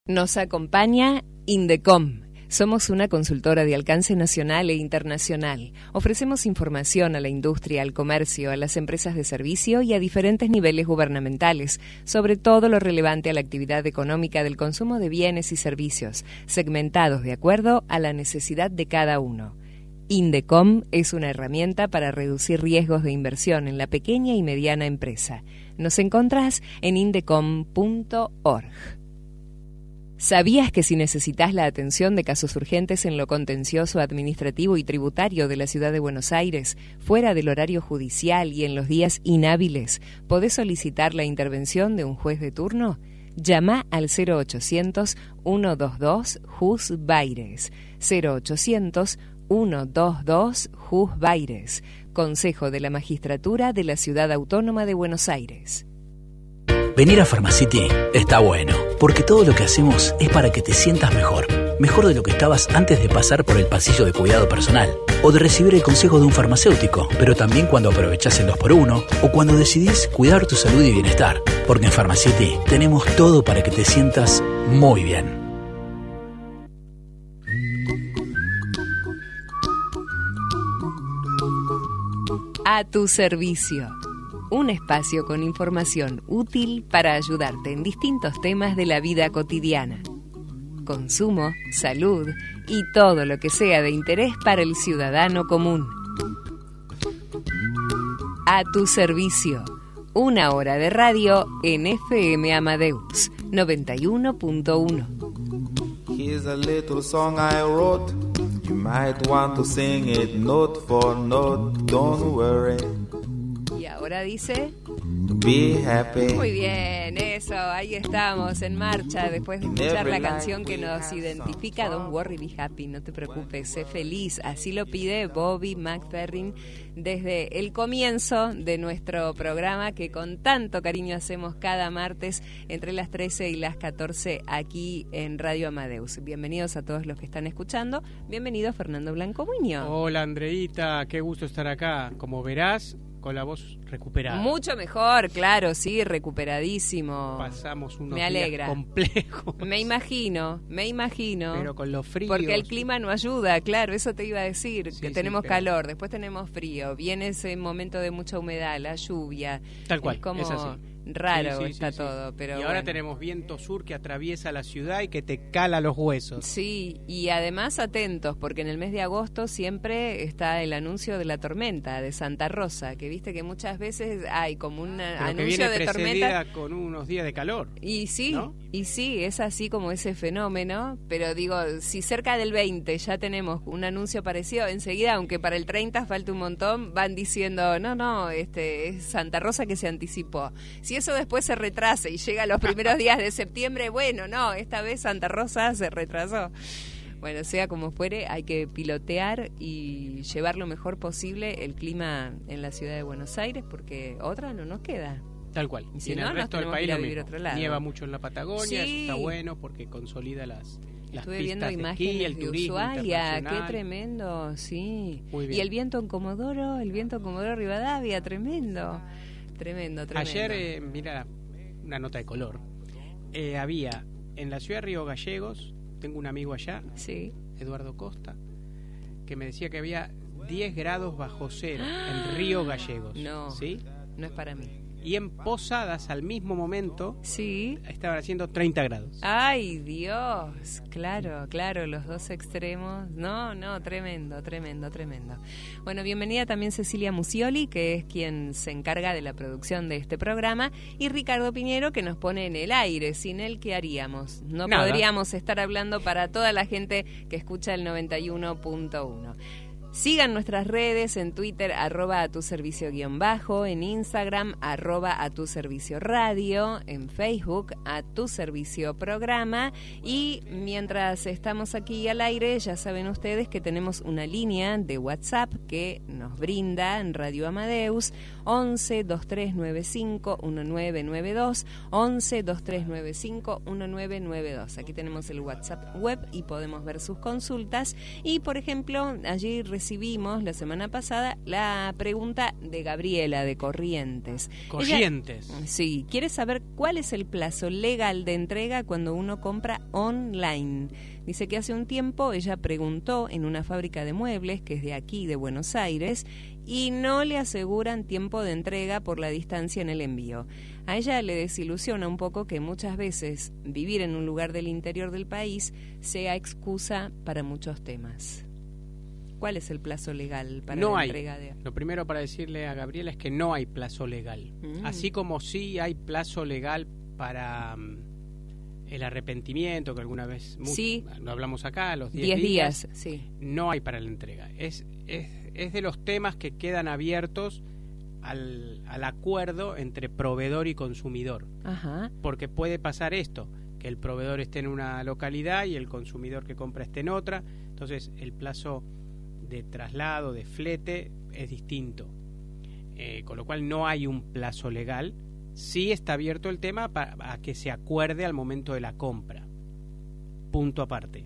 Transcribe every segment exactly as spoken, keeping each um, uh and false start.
Nos acompaña Indecom. Somos una consultora de alcance nacional e internacional. Ofrecemos información a la industria, al comercio, a las empresas de servicio y a diferentes niveles gubernamentales sobre todo lo relevante a la actividad económica del consumo de bienes y servicios, segmentados de acuerdo a la necesidad de cada uno. Indecom es una herramienta para reducir riesgos de inversión en la pequeña y mediana empresa. Nos encontrás en indecom punto org. ¿Sabías que si necesitas la atención de casos urgentes en lo contencioso administrativo y tributario de la Ciudad de Buenos Aires, fuera del horario judicial y en los días inhábiles, podés solicitar la intervención de un juez de turno? Llama al cero ochocientos, ciento veintidós, Jus Baires. cero ochocientos, ciento veintidós, Jus Baires. Consejo de la Magistratura de la Ciudad Autónoma de Buenos Aires. Venir a Pharmacity está bueno, porque todo lo que hacemos es para que te sientas mejor. Mejor de lo que estabas antes de pasar por el pasillo de cuidado personal o de recibir el consejo de un farmacéutico, pero también cuando aprovechás el dos por uno o cuando decidís cuidar tu salud y bienestar. Porque en Pharmacity tenemos todo para que te sientas muy bien. A tu servicio. Un espacio con información útil para ayudarte en distintos temas de la vida cotidiana. Consumo, salud y todo lo que sea de interés para el ciudadano común. A tu servicio. Una hora de radio en F M Amadeus noventa y uno punto uno. Here's a little song I wrote. You might want to sing it note for note. Don't worry. Y ahora dice... Be happy. Muy bien, eso, ahí estamos, en marcha, después de escuchar la canción que nos identifica, Don't Worry, Be Happy, no te preocupes, sé feliz, así lo pide Bobby McFerrin desde el comienzo de nuestro programa que con tanto cariño hacemos cada martes entre las trece y las catorce aquí en Radio Amadeus. Bienvenidos a todos los que están escuchando, bienvenido Fernando Blanco Muñoz. Hola Andreita, qué gusto estar acá, como verás, con la voz recuperada. Mucho mejor, claro, sí, recuperadísimo. Pasamos unos me alegra. días complejos. Me imagino, me imagino. Pero con los fríos. Porque el clima no ayuda, claro, eso te iba a decir, sí, que sí, tenemos pero... calor, después tenemos frío, viene ese momento de mucha humedad, la lluvia. Tal cual, es como es así. Raro sí, sí, está sí, todo, sí. pero Y bueno. ahora tenemos viento sur que atraviesa la ciudad y que te cala los huesos. Sí, y además atentos, porque en el mes de agosto siempre está el anuncio de la tormenta de Santa Rosa, que viste que muchas veces hay como un Pero anuncio que viene de precedida tormenta con unos días de calor. y sí, ¿no? y sí, es así como ese fenómeno, pero digo, si cerca del veinte ya tenemos un anuncio parecido, enseguida, aunque para el treinta falte un montón, van diciendo, no, no, este es Santa Rosa que se anticipó. Si eso después se retrasa y llega a los primeros días de septiembre, bueno, no, esta vez Santa Rosa se retrasó. Bueno, sea como fuere, hay que pilotear y llevar lo mejor posible el clima en la ciudad de Buenos Aires, porque otra no nos queda. Tal cual. Y si y en no, el nos resto del tenemos país que ir a lo vivir mismo. otro lado. Nieva mucho en la Patagonia, Sí. eso está bueno porque consolida las, las Estuve pistas viendo de imágenes esquí, el de turismo Ushuaia, qué internacional. tremendo, sí. Muy bien. Y el viento en Comodoro, el viento en Comodoro Rivadavia, tremendo, tremendo, tremendo. Ayer, eh, mira, una nota de color. Eh, había en la ciudad de Río Gallegos, tengo un amigo allá, Sí. Eduardo Costa, que me decía que había diez grados bajo cero en Río Gallegos. No, ¿sí? no es para mí. Y en Posadas, al mismo momento, Sí. estaban haciendo treinta grados. Ay, Dios, claro, claro, los dos extremos. No, no, tremendo, tremendo, tremendo. Bueno, bienvenida también Cecilia Musioli, que es quien se encarga de la producción de este programa, y Ricardo Piñero, que nos pone en el aire. Sin él, ¿qué haríamos? No Nada. podríamos estar hablando para toda la gente que escucha el noventa y uno punto uno. Sigan nuestras redes en Twitter, arroba a tu servicio guión bajo, en Instagram, arroba a tu servicio radio, en Facebook, a tu servicio programa. Y mientras estamos aquí al aire, ya saben ustedes que tenemos una línea de WhatsApp que nos brinda en Radio Amadeus, once, veintitrés noventa y cinco, diecinueve noventa y dos, once, veintitrés noventa y cinco, diecinueve noventa y dos. Aquí tenemos el WhatsApp web y podemos ver sus consultas. Y, por ejemplo, allí recibimos la semana pasada la pregunta de Gabriela de Corrientes. Corrientes. Ella, sí, quiere saber cuál es el plazo legal de entrega cuando uno compra online. Dice que hace un tiempo ella preguntó en una fábrica de muebles, que es de aquí, de Buenos Aires, y no le aseguran tiempo de entrega por la distancia en el envío. A ella le desilusiona un poco que muchas veces vivir en un lugar del interior del país sea excusa para muchos temas. ¿Cuál es el plazo legal para no la hay. entrega de...? Lo primero para decirle a Gabriela es que no hay plazo legal. Mm. Así como sí hay plazo legal para um, el arrepentimiento, que alguna vez mucho, sí. lo hablamos acá, los diez días, días, sí. No hay para la entrega. Es, es, es de los temas que quedan abiertos al, al acuerdo entre proveedor y consumidor. Ajá. Porque puede pasar esto, que el proveedor esté en una localidad y el consumidor que compra esté en otra. Entonces el plazo de traslado, de flete, es distinto. Eh, con lo cual no hay un plazo legal. Sí está abierto el tema para a que se acuerde al momento de la compra. Punto aparte.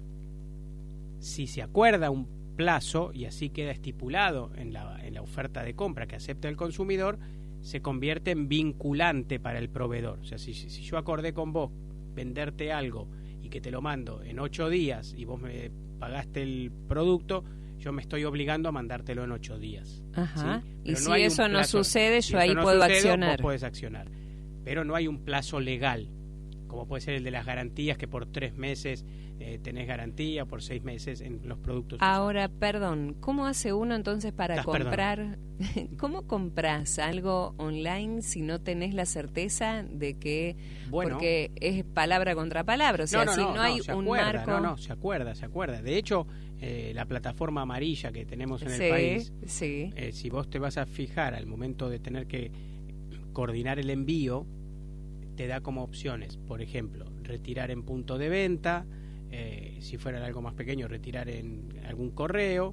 Si se acuerda un plazo, y así queda estipulado en la, en la oferta de compra que acepta el consumidor, se convierte en vinculante para el proveedor. O sea, si, si yo acordé con vos venderte algo y que te lo mando en ocho días y vos me pagaste el producto, yo me estoy obligando a mandártelo en ocho días. Ajá. ¿Sí? Y si no eso no plazo, sucede, si yo ahí no puedo sucede, accionar. Vos podés accionar. Pero no hay un plazo legal, como puede ser el de las garantías, que por tres meses eh, tenés garantía, por seis meses en los productos. Ahora, usados. Perdón, ¿cómo hace uno entonces para Estás comprar? ¿Cómo compras algo online si no tenés la certeza de que, bueno, porque es palabra contra palabra, o sea, no, no, si no, no hay no, un acuerda, marco... No, no, se acuerda, se acuerda. De hecho, eh, la plataforma amarilla que tenemos en sí, el país, sí. eh, si vos te vas a fijar al momento de tener que coordinar el envío, te da como opciones, por ejemplo, retirar en punto de venta, eh, si fuera algo más pequeño, retirar en algún correo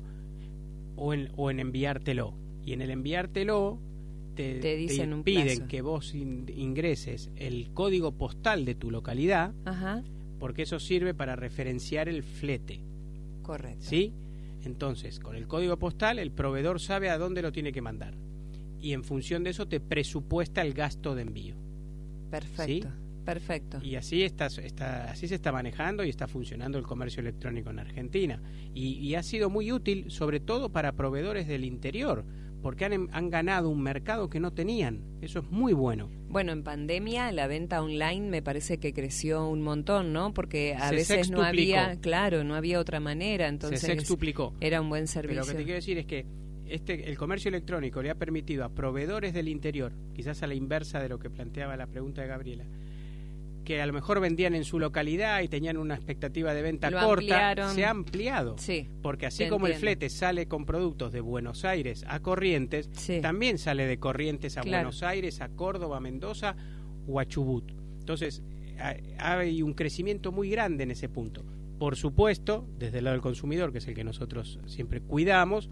o en, o en enviártelo. Y en el enviártelo te, te, dicen te un piden plazo. que vos in, ingreses el código postal de tu localidad, Ajá. porque eso sirve para referenciar el flete. Correcto. ¿Sí? Entonces, con el código postal el proveedor sabe a dónde lo tiene que mandar. Y en función de eso te presupuesta el gasto de envío. Perfecto, ¿sí? Perfecto. Y así está, está, así se está manejando y está funcionando el comercio electrónico en Argentina. Y, y ha sido muy útil, sobre todo para proveedores del interior, porque han, han ganado un mercado que no tenían. Eso es muy bueno. Bueno, en pandemia la venta online me parece que creció un montón, ¿no? Porque a se veces sextuplicó. no había, claro, no había otra manera, entonces se sextuplicó. Era un buen servicio. Pero lo que te quiero decir es que este, el comercio electrónico le ha permitido a proveedores del interior, quizás a la inversa de lo que planteaba la pregunta de Gabriela, que a lo mejor vendían en su localidad y tenían una expectativa de venta lo corta, ampliaron. se ha ampliado. Sí, porque así como entiendo. el flete sale con productos de Buenos Aires a Corrientes, sí. también sale de Corrientes a claro. Buenos Aires, a Córdoba, a Mendoza o a Chubut. Entonces, hay un crecimiento muy grande en ese punto. Por supuesto, desde el lado del consumidor, que es el que nosotros siempre cuidamos,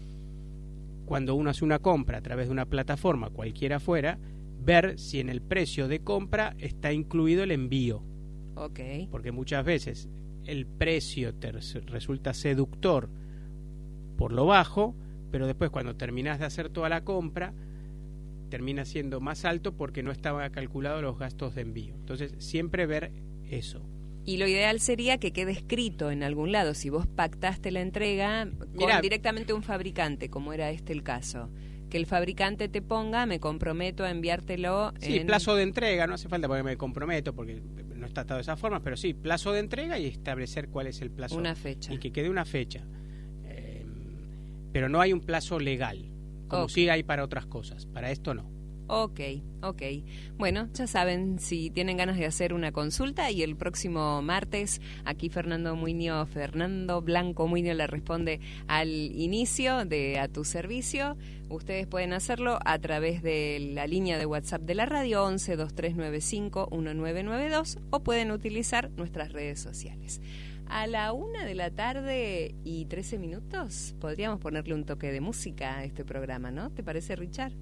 cuando uno hace una compra a través de una plataforma, cualquiera fuera, ver si en el precio de compra está incluido el envío. Okay. Porque muchas veces el precio te resulta seductor por lo bajo, pero después cuando terminas de hacer toda la compra, termina siendo más alto porque no estaba calculado los gastos de envío. Entonces, siempre ver eso. Y lo ideal sería que quede escrito en algún lado, si vos pactaste la entrega con Mirá, directamente un fabricante, como era este el caso. Que el fabricante te ponga, me comprometo a enviártelo. Sí, en... plazo de entrega, no hace falta porque me comprometo, porque no está atado de esa forma, pero sí, plazo de entrega y establecer cuál es el plazo. Una fecha. Y que quede una fecha. Eh, pero no hay un plazo legal, como okay. sí hay para otras cosas. Para esto no. Ok, ok. Bueno, ya saben, si tienen ganas de hacer una consulta y el próximo martes aquí Fernando Muñoz, Fernando Blanco Muñoz le responde al inicio de A Tu Servicio. Ustedes pueden hacerlo a través de la línea de WhatsApp de la radio once, veintitrés noventa y cinco, diecinueve noventa y dos o pueden utilizar nuestras redes sociales. A la una de la tarde y trece minutos podríamos ponerle un toque de música a este programa, ¿no? ¿Te parece, Richard?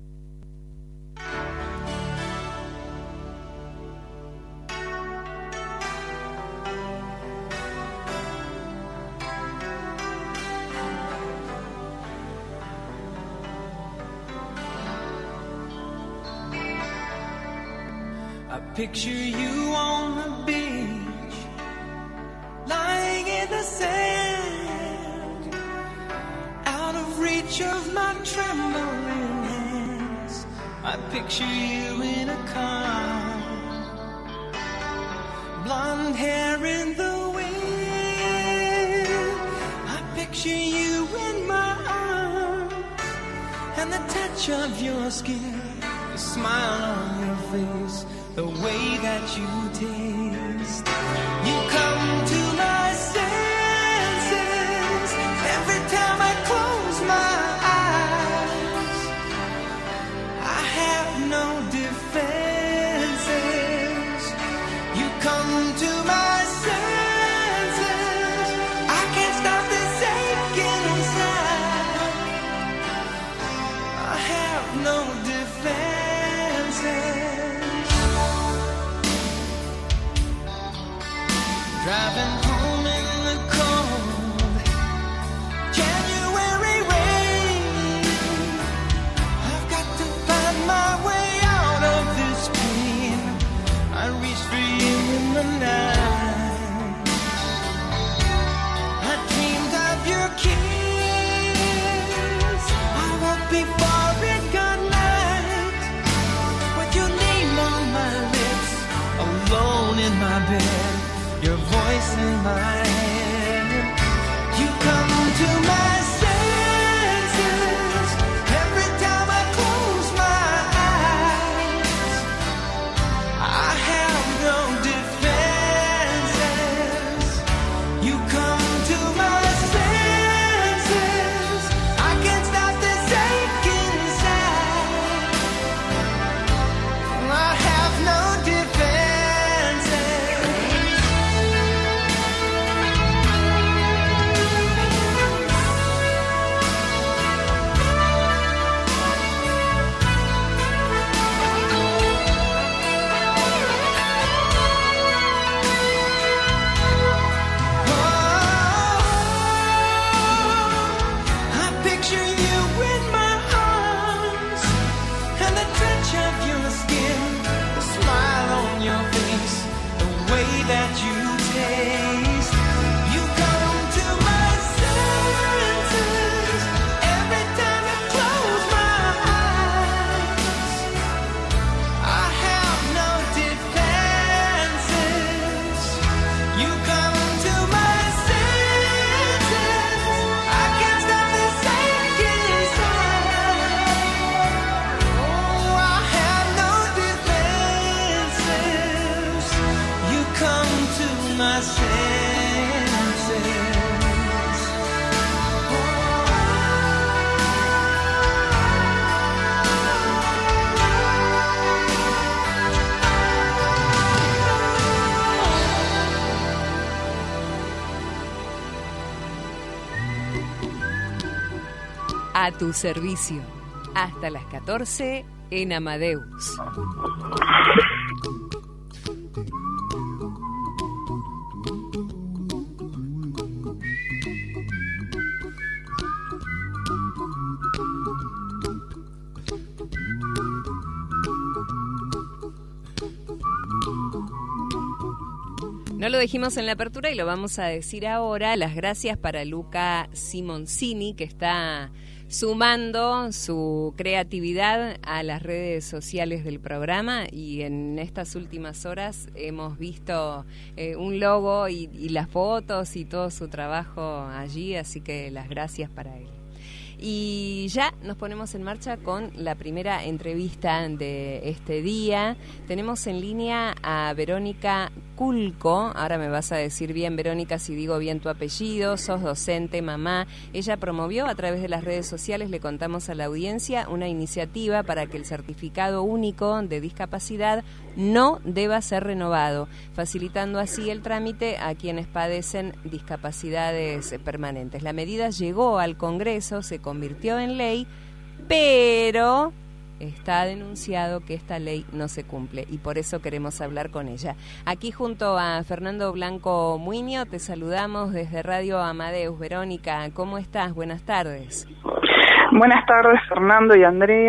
picture you on the beach, lying in the sand, out of reach of my trembling hands. I picture you in a car, blonde hair in the wind. I picture you in my arms, and the touch of your skin, the smile on your face, the way that you taste. You come to my senses every time I close my eyes. I have no defenses. You come to my senses, I can't stop this aching inside. I have no defenses. Driving home in the cold January rain, I've got to find my way out of this pain. I reach for you in the night, I dreamed of your kiss. I woke before it got light, with your name on my lips, alone in my bed, your voice in my head. You come to my senses every time I close my eyes. I have no defenses. You come to my senses, I can't stop this aching inside. I have no defenses. That you taste. You come to my senses every time I close my eyes. I have no defenses. You come to my senses, I can't stop this aching inside. Oh, I have no defenses. You come to my senses. A tu servicio, hasta las catorce en Amadeus. No lo dijimos en la apertura y lo vamos a decir ahora. Las gracias para Luca Simoncini, que está sumando su creatividad a las redes sociales del programa, y en estas últimas horas hemos visto eh, un logo y, y las fotos y todo su trabajo allí, así que las gracias para él. Y ya nos ponemos en marcha con la primera entrevista de este día. Tenemos en línea a Verónica Culco. Ahora me vas a decir bien, Verónica, si digo bien tu apellido. Sos docente, mamá. Ella promovió a través de las redes sociales, le contamos a la audiencia, una iniciativa para que el certificado único de discapacidad no deba ser renovado, facilitando así el trámite a quienes padecen discapacidades permanentes. La medida llegó al Congreso, se convirtió en ley, pero está denunciado que esta ley no se cumple y por eso queremos hablar con ella. Aquí junto a Fernando Blanco Muiño te saludamos desde Radio Amadeus. Verónica, ¿cómo estás? Buenas tardes. Buenas tardes, Fernando y Andrea.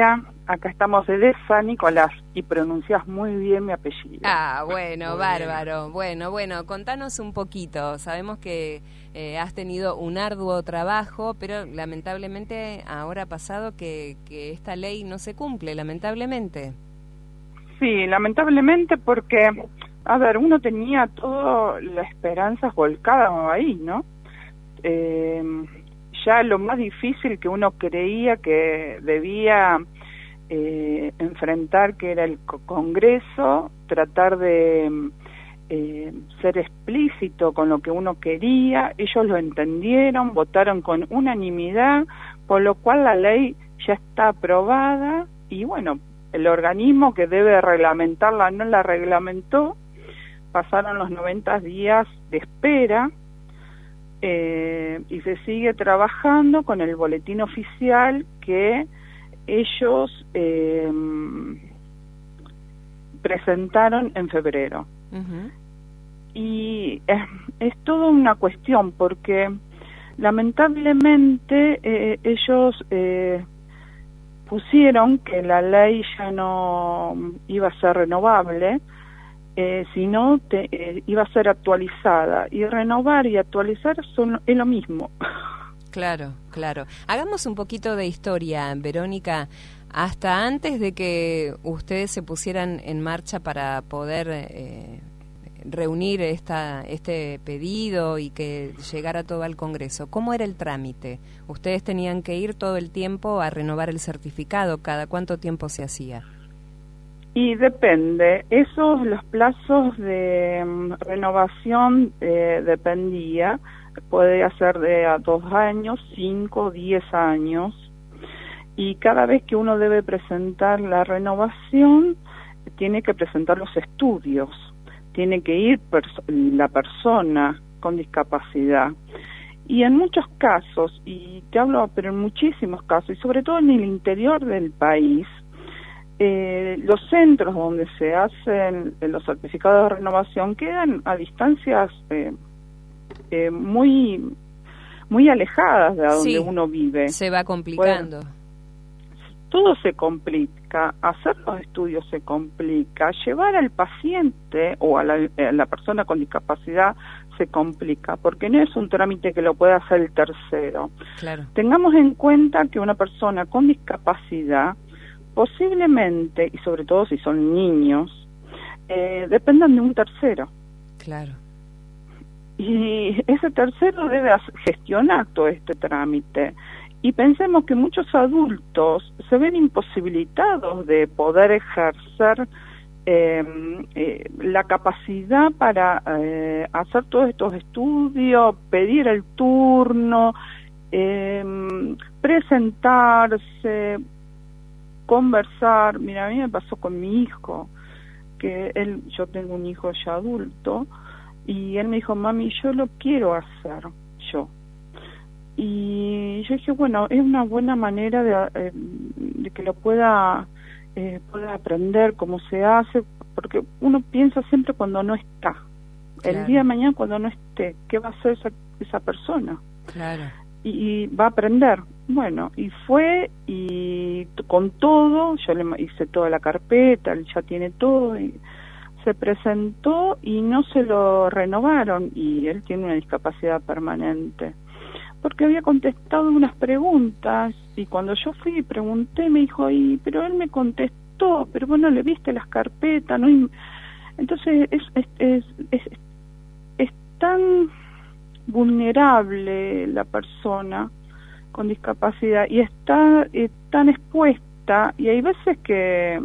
Acá estamos de San Nicolás y pronuncias muy bien mi apellido. Ah, bueno, muy bárbaro. Bien. Bueno, bueno, contanos un poquito. Sabemos que eh, has tenido un arduo trabajo, pero lamentablemente ahora ha pasado que, que esta ley no se cumple, lamentablemente. Sí, lamentablemente porque, a ver, uno tenía todas las esperanzas volcadas ahí, ¿no? Eh, ya lo más difícil que uno creía que debía eh, enfrentar, que era el Congreso, tratar de eh, ser explícito con lo que uno quería, ellos lo entendieron, votaron con unanimidad, por lo cual la ley ya está aprobada y bueno, el organismo que debe reglamentarla no la reglamentó, pasaron los noventa días de espera, eh, y se sigue trabajando con el boletín oficial que ellos eh, presentaron en febrero. Uh-huh. Y es, es toda una cuestión porque lamentablemente eh, ellos... Eh, pusieron que la ley ya no iba a ser renovable, eh, sino te, eh, iba a ser actualizada. Y renovar y actualizar son, es lo mismo. Claro, claro. Hagamos un poquito de historia, Verónica. Hasta antes de que ustedes se pusieran en marcha para poder eh, reunir esta, este pedido y que llegara todo al Congreso, ¿cómo era el trámite? ¿Ustedes tenían que ir todo el tiempo a renovar el certificado? ¿Cada cuánto tiempo se hacía? Y depende. Esos, los plazos de um, renovación eh, dependía. Puede ser de a dos años, cinco, diez años. Y cada vez que uno debe presentar la renovación, tiene que presentar los estudios. Tiene que ir perso- la persona con discapacidad. Y en muchos casos, y te hablo, pero en muchísimos casos, y sobre todo en el interior del país, eh, los centros donde se hacen los certificados de renovación quedan a distancias eh, eh, muy muy alejadas de donde sí, uno vive. Se va complicando. Bueno, todo se complica, hacer los estudios se complica, llevar al paciente o a la, a la persona con discapacidad se complica, porque no es un trámite que lo pueda hacer el tercero. Claro. Tengamos en cuenta que una persona con discapacidad, posiblemente, y sobre todo si son niños, eh, dependan de un tercero. Claro. Y ese tercero debe gestionar todo este trámite. Y pensemos que muchos adultos se ven imposibilitados de poder ejercer eh, eh, la capacidad para eh, hacer todos estos estudios, pedir el turno, eh, presentarse, conversar. Mira, a mí me pasó con mi hijo, que él, yo tengo un hijo ya adulto, y él me dijo, mami, yo lo quiero hacer, yo. Y yo dije, bueno, es una buena manera de, eh, de que lo pueda, eh, pueda aprender cómo se hace, porque uno piensa siempre cuando no está. Claro. El día de mañana cuando no esté, ¿qué va a hacer esa, esa persona? Claro. Y, y va a aprender. Bueno, y fue, y con todo, yo le hice toda la carpeta, él ya tiene todo, y se presentó y no se lo renovaron, y él tiene una discapacidad permanente. Porque había contestado unas preguntas, y cuando yo fui y pregunté, me dijo, y, pero él me contestó, pero vos no le viste las carpetas, ¿no? Y, entonces es, es, es, es, es tan vulnerable la persona con discapacidad, y está eh, tan expuesta, y hay veces que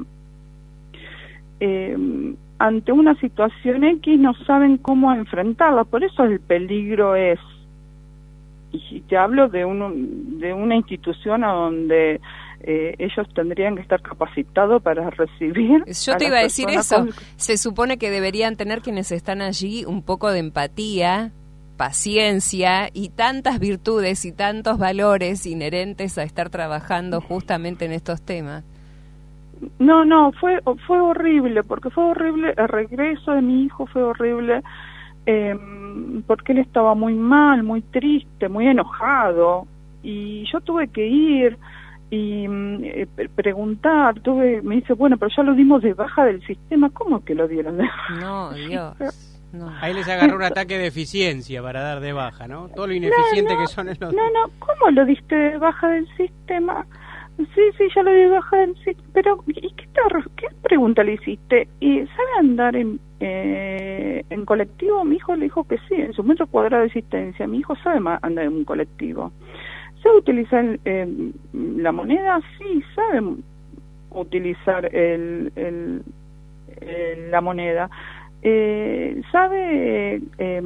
eh, ante una situación X no saben cómo enfrentarla, por eso el peligro es. Y te hablo de, uno, de una institución a donde eh, ellos tendrían que estar capacitados para recibir. Yo te iba a decir eso. Con... Se supone que deberían tener quienes están allí un poco de empatía, paciencia y tantas virtudes y tantos valores inherentes a estar trabajando justamente en estos temas. No, no, fue, fue horrible, porque fue horrible, el regreso de mi hijo fue horrible. Eh, porque él estaba muy mal, muy triste, muy enojado, y yo tuve que ir, y eh, preguntar, tuve, me dice, bueno, pero ya lo dimos de baja del sistema. ¿Cómo que lo dieron de baja? No, Dios. No. Ahí les agarró un ataque de eficiencia para dar de baja, ¿no? Todo lo ineficiente no, no, que son es los... No, no, ¿cómo lo diste de baja del sistema? Sí, sí, ya lo di de baja del sistema. Pero, ¿y qué, te, qué pregunta le hiciste? ¿Y sabe andar en, eh, en colectivo? Mi hijo le dijo que sí, en su metro cuadrado de existencia. Mi hijo sabe andar en un colectivo. ¿Sabe utilizar eh, la moneda? Sí, sabe utilizar el, el, el, la moneda. Eh, ¿Sabe eh,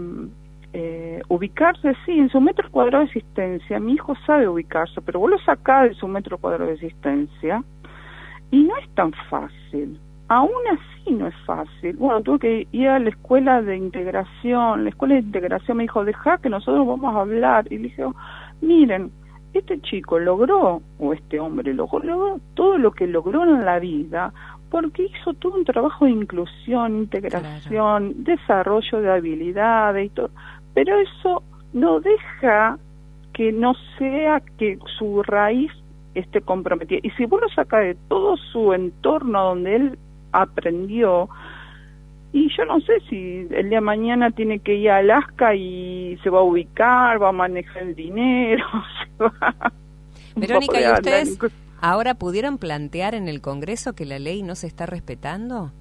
eh, ubicarse? Sí, en su metro cuadrado de existencia. Mi hijo sabe ubicarse, pero vos lo sacás de su metro cuadrado de existencia y no es tan fácil. Aún así no es fácil. Bueno, tuve que ir a la escuela de integración. La escuela de integración me dijo, dejá que nosotros vamos a hablar. Y le dije, miren, este chico logró, o este hombre logró, logró todo lo que logró en la vida porque hizo todo un trabajo de inclusión, integración, claro, desarrollo de habilidades y todo. Pero eso no deja que no sea que su raíz esté comprometida. Y si vos lo sacás de todo su entorno donde él aprendió, y yo no sé si el día de mañana tiene que ir a Alaska y se va a ubicar, va a manejar el dinero, se va... Verónica, ¿y ustedes ahora pudieron plantear en el Congreso que la ley no se está respetando?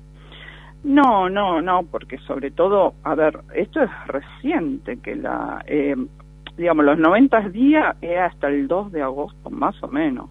No, no, no, porque sobre todo, a ver, esto es reciente, que la, eh, digamos, los noventa días era hasta el dos de agosto, más o menos,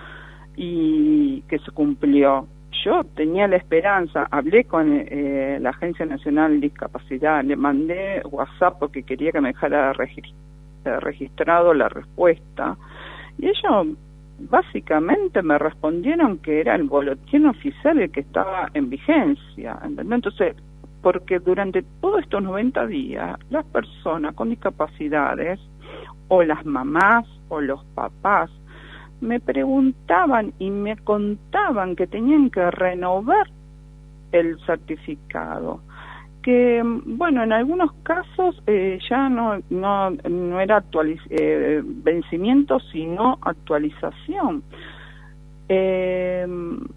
y que se cumplió. Yo tenía la esperanza, hablé con eh, la Agencia Nacional de Discapacidad, le mandé WhatsApp porque quería que me dejara registr registrado la respuesta, y ellos básicamente me respondieron que era el boletín oficial el que estaba en vigencia, ¿entendés? Entonces, porque durante todos estos noventa días, las personas con discapacidades, o las mamás, o los papás, me preguntaban y me contaban que tenían que renovar el certificado, que bueno, en algunos casos eh, ya no no no era actualiz eh, vencimiento, sino actualización, eh,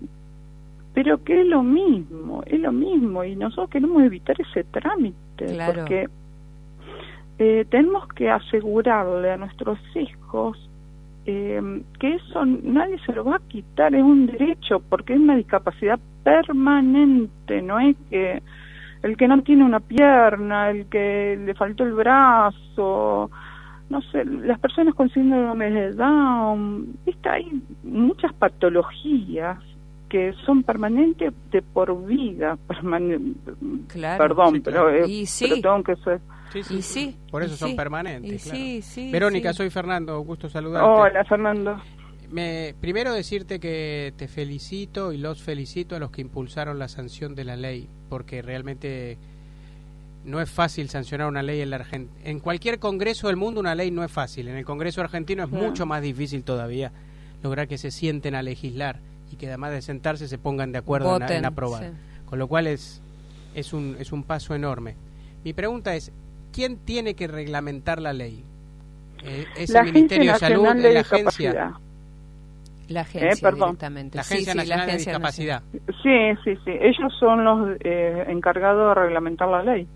pero que es lo mismo, es lo mismo, y nosotros queremos evitar ese trámite, claro, porque eh, tenemos que asegurarle a nuestros hijos Eh, que eso nadie se lo va a quitar, es un derecho, porque es una discapacidad permanente, no es que el que no tiene una pierna, el que le faltó el brazo, no sé, las personas con síndrome de Down, ¿viste? Hay muchas patologías que son permanentes de por vida, permanen claro, perdón, sí, claro, pero, eh, sí. pero tengo que ser... Sí, sí, y sí, por eso y son sí, permanentes, claro. Sí, sí, Verónica, sí. Soy Fernando, gusto saludarte. Hola, Fernando. Me, primero decirte que te felicito y los felicito a los que impulsaron la sanción de la ley, porque realmente no es fácil sancionar una ley en la Argentina. En cualquier congreso del mundo una ley no es fácil, en el Congreso argentino es mucho más difícil todavía lograr que se sienten a legislar y que además de sentarse se pongan de acuerdo en, en aprobar, sí. Con lo cual es, es, un, es un paso enorme. Mi pregunta es, ¿quién tiene que reglamentar la ley? Eh, ¿Es la el Ministerio de Salud, de la agencia? La agencia, eh, perdón. directamente. La Agencia sí, Nacional sí, la de Discapacidad. Sí, sí, sí. Ellos son los eh, encargados de reglamentar la ley.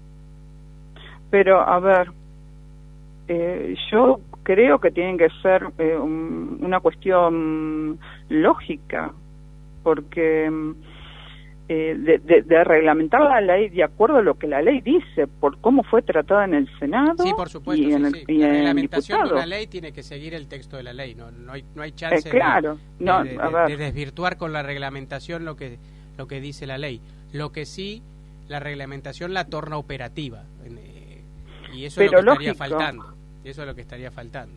Pero, a ver, eh, yo creo que tiene que ser eh, un, una cuestión lógica, porque eh, de, de, de reglamentar la ley de acuerdo a lo que la ley dice, por cómo fue tratada en el Senado, sí, por supuesto, y en sí, el, sí. y La en reglamentación el de una ley tiene que seguir el texto de la ley, no, no, hay, no hay chance eh, claro, de, no, de, a de, ver. de desvirtuar con la reglamentación lo que, lo que dice la ley. Lo que sí, la reglamentación la torna operativa, eh, y eso Pero es lo que lógico. estaría faltando. Eso es lo que estaría faltando.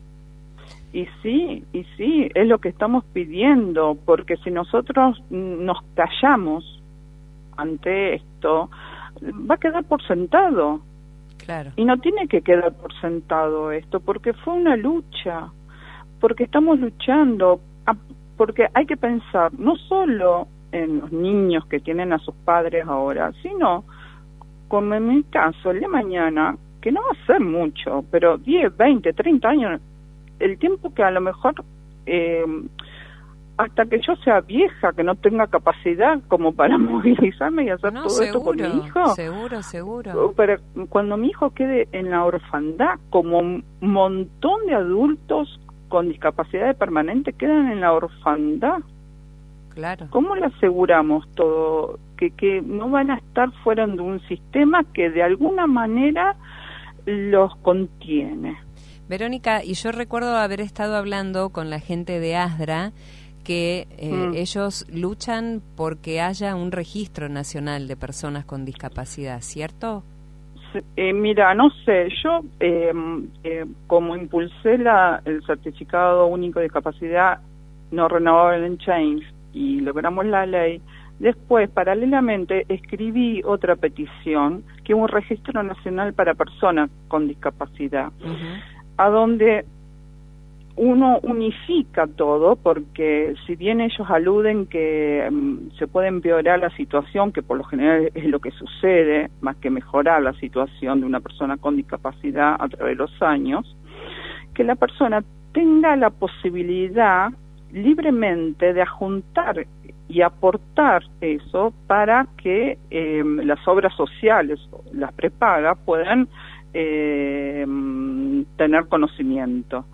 Y sí, y sí, es lo que estamos pidiendo, porque si nosotros nos callamos ante esto, va a quedar por sentado. Claro. Y no tiene que quedar por sentado esto, porque fue una lucha, porque estamos luchando, porque hay que pensar no solo en los niños que tienen a sus padres ahora, sino, como en mi caso, el de mañana, que no va a ser mucho, pero diez, veinte, treinta años, el tiempo que a lo mejor eh, hasta que yo sea vieja, que no tenga capacidad como para movilizarme y hacer No, todo seguro, esto por mi hijo. seguro, seguro. Pero cuando mi hijo quede en la orfandad, como un montón de adultos con discapacidad permanente quedan en la orfandad, Claro. ¿cómo le aseguramos todo? Que, que no van a estar fuera de un sistema que de alguna manera los contiene. Verónica, y yo recuerdo haber estado hablando con la gente de ASDRA que eh, Mm. ellos luchan porque haya un registro nacional de personas con discapacidad, ¿cierto? Eh, mira, no sé, yo eh, eh, como impulsé la, el certificado único de discapacidad no renovable en Change y logramos la ley, después paralelamente escribí otra petición que es un registro nacional para personas con discapacidad, Uh-huh. a donde uno unifica todo, porque si bien ellos aluden que um, se puede empeorar la situación, que por lo general es lo que sucede, más que mejorar la situación de una persona con discapacidad a través de los años, que la persona tenga la posibilidad libremente de adjuntar y aportar eso para que eh, las obras sociales, las prepagas, puedan eh, tener conocimiento.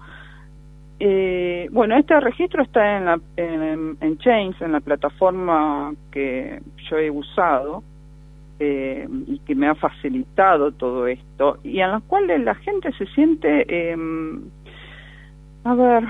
Eh, bueno, este registro está en, la, en, en Change, en la plataforma que yo he usado eh, y que me ha facilitado todo esto, y en la cual la gente se siente, eh, a ver,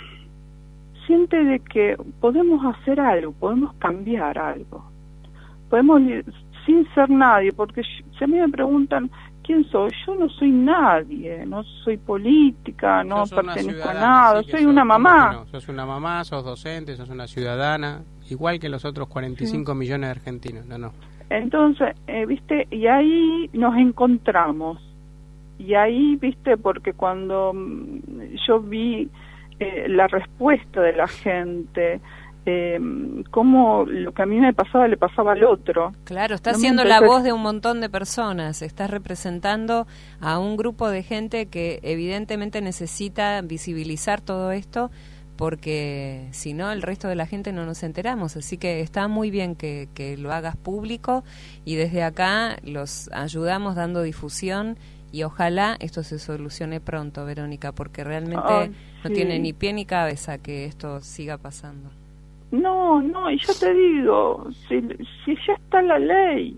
siente de que podemos hacer algo, podemos cambiar algo, podemos, sin ser nadie, porque si a mí me preguntan ¿quién soy? Yo no soy nadie, no soy política, no pertenezco a nada, sí, soy sos, una mamá. No? Sos una mamá, sos docente, sos una ciudadana, igual que los otros cuarenta y cinco sí. millones de argentinos, no, no. Entonces, eh, viste, y ahí nos encontramos, y ahí, viste, porque cuando mm, yo vi eh, la respuesta de la gente, Eh, cómo lo que a mí me pasaba le pasaba al otro. Claro, está no siendo la voz de un montón de personas, estás representando a un grupo de gente que evidentemente necesita visibilizar todo esto, porque si no el resto de la gente no nos enteramos, así que está muy bien que, que lo hagas público y desde acá los ayudamos dando difusión y ojalá esto se solucione pronto, Verónica, porque realmente Ay, no sí. tiene ni pie ni cabeza que esto siga pasando. No, no, y yo te digo, si, si ya está la ley.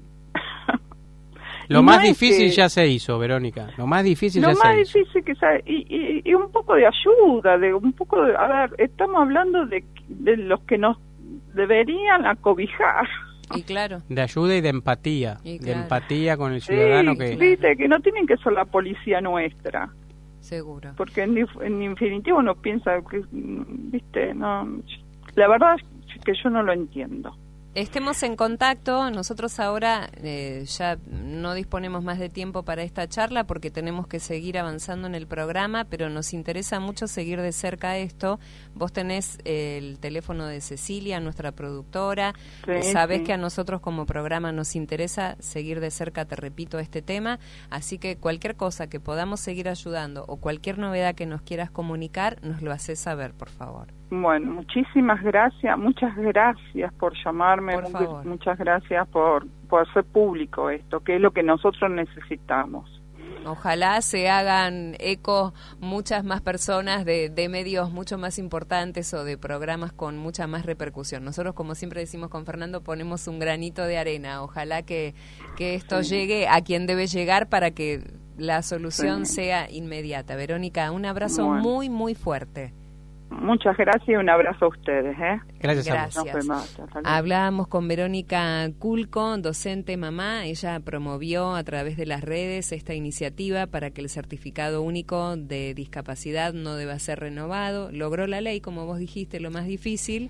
Lo no más difícil que, ya se hizo, Verónica. Lo más difícil lo ya más se hizo. difícil que se, y, y, y un poco de ayuda, de un poco de, a ver, estamos hablando de, de los que nos deberían acobijar. Y claro. De ayuda y de empatía, Y de claro. empatía con el ciudadano sí, que... viste, que no tienen que ser la policía nuestra. Seguro. Porque en, en definitivo uno piensa que, viste, no, la verdad es que yo no lo entiendo. Estemos en contacto, nosotros ahora eh, ya no disponemos más de tiempo para esta charla porque tenemos que seguir avanzando en el programa, pero nos interesa mucho seguir de cerca esto. Vos tenés eh, el teléfono de Cecilia, nuestra productora, Sí, sabés sí. que a nosotros como programa nos interesa seguir de cerca, te repito, este tema, así que cualquier cosa que podamos seguir ayudando o cualquier novedad que nos quieras comunicar, nos lo haces saber, por favor. Bueno, muchísimas gracias, muchas gracias por llamarme, Por mu- favor. muchas gracias por, por hacer público esto, que es lo que nosotros necesitamos. Ojalá se hagan eco muchas más personas de, de medios mucho más importantes o de programas con mucha más repercusión. Nosotros, como siempre decimos con Fernando, ponemos un granito de arena. Ojalá que, que esto Sí. llegue a quien debe llegar para que la solución Sí. sea inmediata. Verónica, un abrazo Bueno. muy, muy fuerte. Muchas gracias y un abrazo a ustedes, ¿eh? Gracias, a vos. Gracias. Nos vemos. Hasta luego. Hablábamos con Verónica Culco, docente mamá. Ella promovió a través de las redes esta iniciativa para que el certificado único de discapacidad no deba ser renovado. Logró la ley, como vos dijiste, lo más difícil.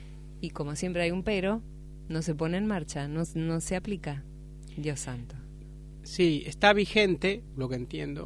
Y como siempre hay un pero, no se pone en marcha, no, no se aplica. Dios santo. Sí, está vigente, lo que entiendo,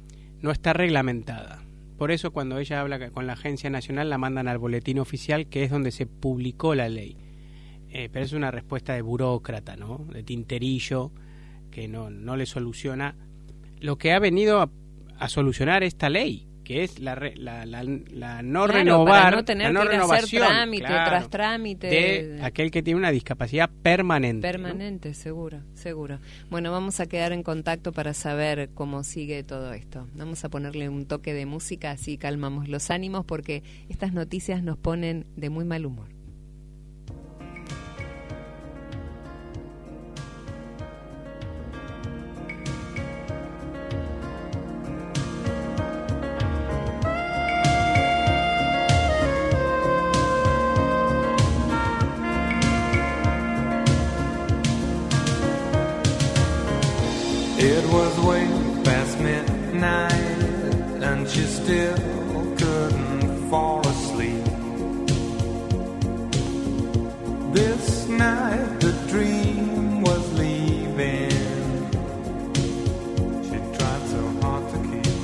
no está reglamentada. Por eso cuando ella habla con la Agencia Nacional la mandan al boletín oficial, que es donde se publicó la ley. Eh, pero es una respuesta de burócrata, ¿no? De tinterillo, que no, no le soluciona lo que ha venido a, a solucionar esta ley, que es la re, la, la, la no claro, renovar, para no tener la no que ir a renovación, hacer trámite claro, tras trámite de aquel que tiene una discapacidad permanente. Permanente, ¿no? seguro, seguro. Bueno, vamos a quedar en contacto para saber cómo sigue todo esto. Vamos a ponerle un toque de música, así calmamos los ánimos, porque estas noticias nos ponen de muy mal humor. It was way past midnight and she still couldn't fall asleep. This night the dream was leaving. She tried so hard to keep.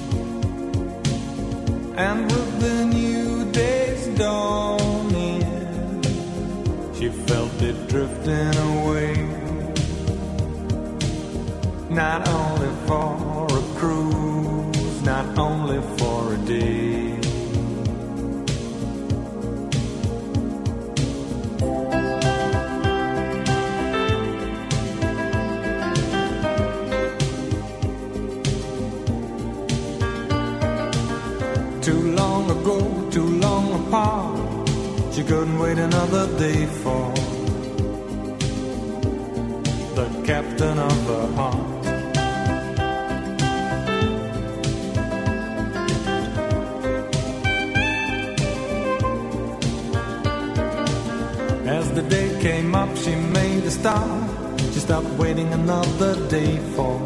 And with the new day's dawning, she felt it drifting away. Not only for a cruise, not only for a day. Too long ago, too long apart, she couldn't wait another day for the captain of her heart. As the day came up, she made a start. She stopped waiting another day for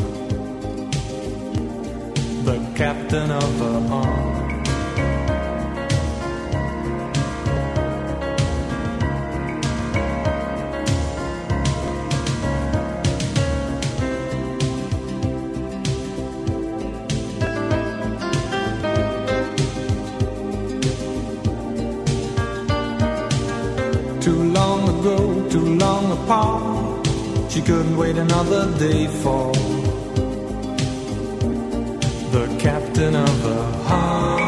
the captain of her heart. Too long ago, too long apart, she couldn't wait another day for the captain of her heart.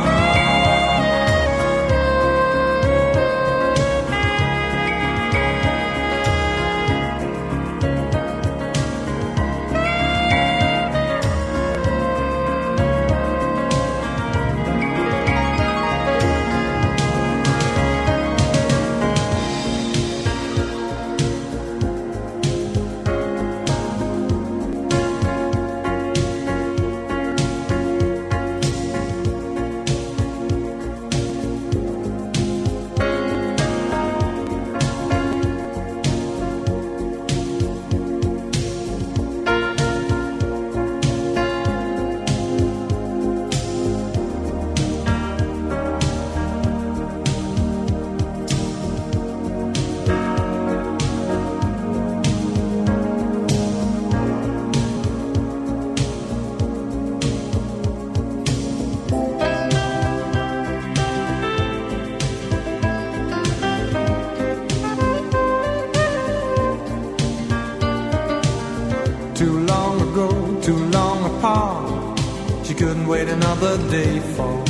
Too long ago, too long apart, she couldn't wait another day for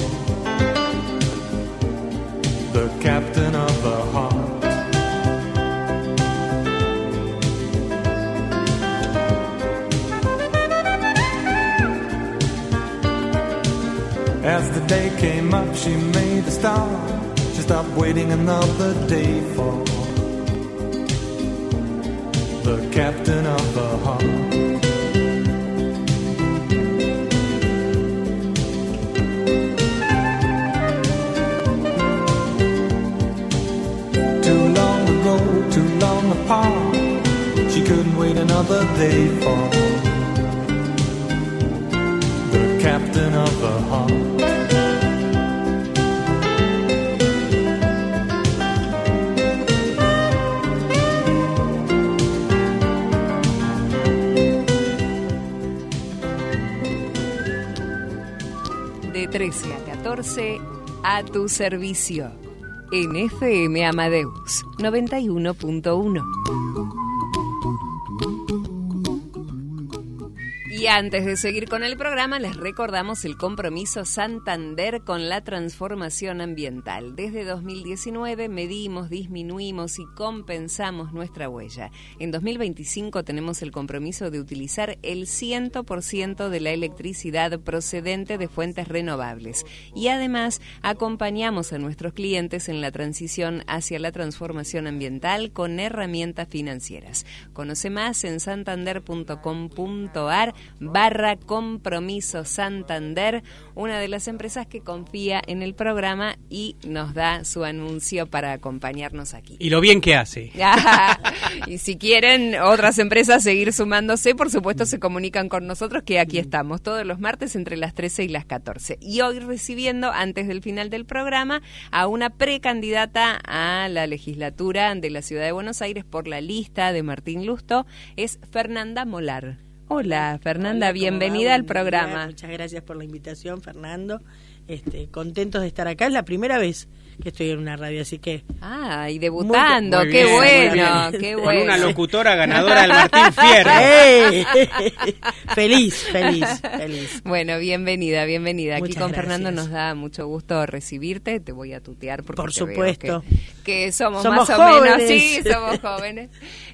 the captain of her heart. As the day came up, she made a start. She stopped waiting another day for the captain of her heart. Too long ago, too long apart, she couldn't wait another day for the captain of her heart. De trece a catorce, a tu servicio. En F M Amadeus noventa y uno punto uno. Y antes de seguir con el programa, les recordamos el compromiso Santander con la transformación ambiental. Desde dos mil diecinueve medimos, disminuimos y compensamos nuestra huella. En dos mil veinticinco tenemos el compromiso de utilizar el cien por ciento de la electricidad procedente de fuentes renovables. Y además acompañamos a nuestros clientes en la transición hacia la transformación ambiental con herramientas financieras. Conoce más en santander punto com punto ar barra compromiso Santander, una de las empresas que confía en el programa y nos da su anuncio para acompañarnos aquí. Y lo bien que hace. Y si quieren otras empresas seguir sumándose, por supuesto se comunican con nosotros, que aquí estamos todos los martes entre las trece y las catorce. Y hoy recibiendo, antes del final del programa, a una precandidata a la legislatura de la Ciudad de Buenos Aires por la lista de Martín Lustó, es Fernanda Molar. Hola, Fernanda, Hola, bienvenida va? al Buen programa. día. Muchas gracias por la invitación, Fernando. Este, contentos de estar acá. Es la primera vez que estoy en una radio, así que... Ah, y debutando, Muy qué bien, bueno, muy qué Con bueno. una locutora ganadora del Martín Fierro. ¡Ey! Feliz, feliz, feliz. Bueno, bienvenida, bienvenida. Aquí Muchas con Fernando gracias. nos da mucho gusto recibirte. Te voy a tutear porque Por te veo supuesto. que, que somos, Somos más o menos, jóvenes. sí, somos jóvenes.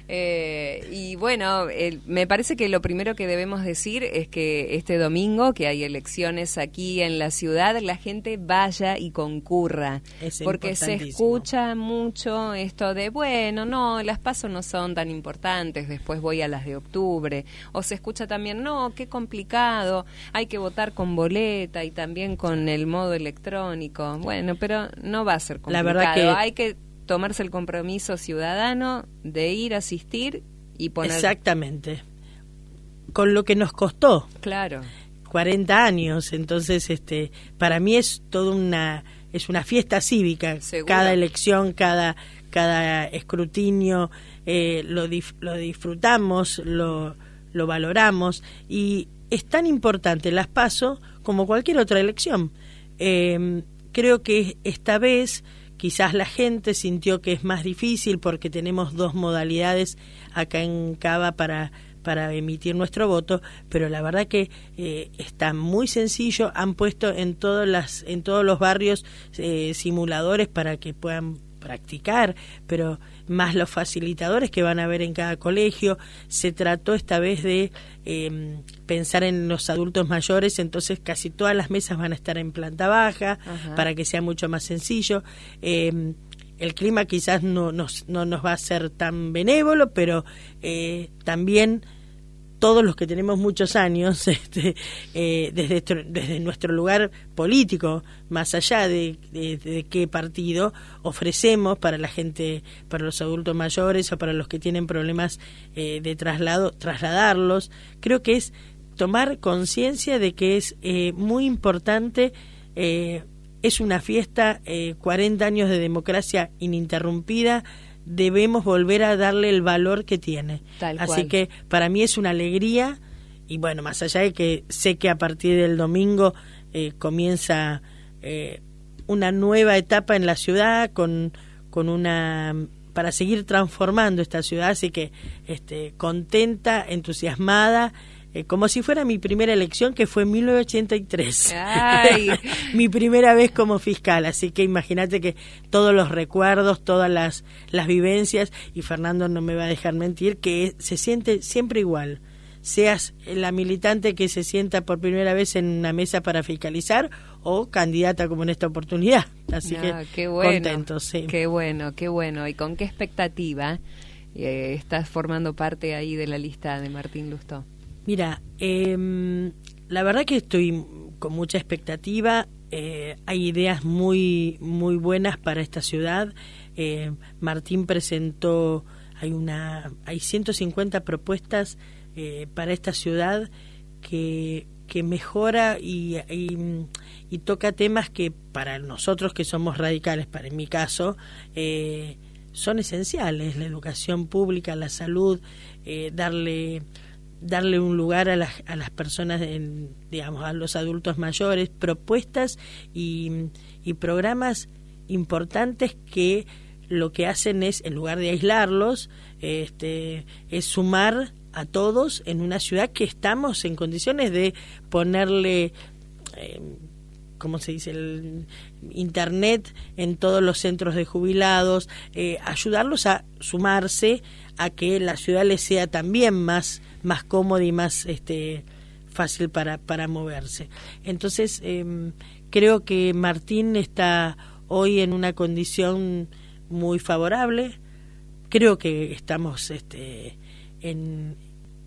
Eh, y bueno, el, me parece que lo primero que debemos decir es que este domingo, que hay elecciones aquí en la ciudad, la gente vaya y concurra. Es porque se importantísimo. escucha mucho esto de, bueno, no, las PASO no son tan importantes, después voy a las de octubre. O se escucha también, no, qué complicado, hay que votar con boleta y también con el modo electrónico. Bueno, pero no va a ser complicado. La verdad que- hay que tomarse el compromiso ciudadano de ir a asistir y poner... Exactamente. Con lo que nos costó Claro. cuarenta años, entonces este para mí es toda una es una fiesta cívica. Seguro. Cada elección, cada cada escrutinio eh, lo dif- lo disfrutamos, lo lo valoramos y es tan importante las PASO como cualquier otra elección. Eh, creo que esta vez quizás la gente sintió que es más difícil porque tenemos dos modalidades acá en Cava para para emitir nuestro voto, pero la verdad que eh, está muy sencillo. Han puesto en todas las en todos los barrios eh, simuladores para que puedan practicar, pero más los facilitadores que van a haber en cada colegio. Se trató esta vez de eh, pensar en los adultos mayores, entonces casi todas las mesas van a estar en planta baja. Ajá. Para que sea mucho más sencillo. Eh, el clima quizás no nos, no nos va a ser tan benévolo, pero eh, también todos los que tenemos muchos años, este, eh, desde, desde nuestro lugar político, más allá de, de, de qué partido, ofrecemos para la gente, para los adultos mayores o para los que tienen problemas eh, de traslado, trasladarlos. Creo que es tomar conciencia de que es eh, muy importante. Eh, es una fiesta, eh, cuarenta años de democracia ininterrumpida. Debemos volver a darle el valor que tiene. Tal Así cual. que para mí es una alegría y bueno, más allá de que sé que a partir del domingo eh, comienza eh, una nueva etapa en la ciudad con, con una para seguir transformando esta ciudad, así que este, contenta, entusiasmada, eh, como si fuera mi primera elección, que fue en mil novecientos ochenta y tres. Ay. Mi primera vez como fiscal, así que imagínate que todos los recuerdos, todas las, las vivencias, y Fernando no me va a dejar mentir, que se siente siempre igual. Seas la militante que se sienta por primera vez en una mesa para fiscalizar o candidata como en esta oportunidad. Así No, que qué bueno, contento, sí. Qué bueno, qué bueno. ¿Y con qué expectativa eh, estás formando parte ahí de la lista de Martín Lustó? Mira, eh, la verdad que estoy con mucha expectativa. Eh, hay ideas muy muy buenas para esta ciudad. Eh, Martín presentó, hay una, hay ciento cincuenta propuestas eh, para esta ciudad que que mejora y, y, y toca temas que para nosotros que somos radicales, para en mi caso, eh, son esenciales: la educación pública, la salud, eh, darle darle un lugar a las, a las personas, en, digamos, a los adultos mayores, propuestas y, y programas importantes que lo que hacen es, en lugar de aislarlos, este, es sumar a todos en una ciudad que estamos en condiciones de ponerle, eh, ¿cómo se dice?, el internet en todos los centros de jubilados, eh, ayudarlos a sumarse a que la ciudad les sea también más, más cómoda y más este, fácil para, para moverse. Entonces, eh, creo que Martín está hoy en una condición muy favorable. Creo que estamos este, en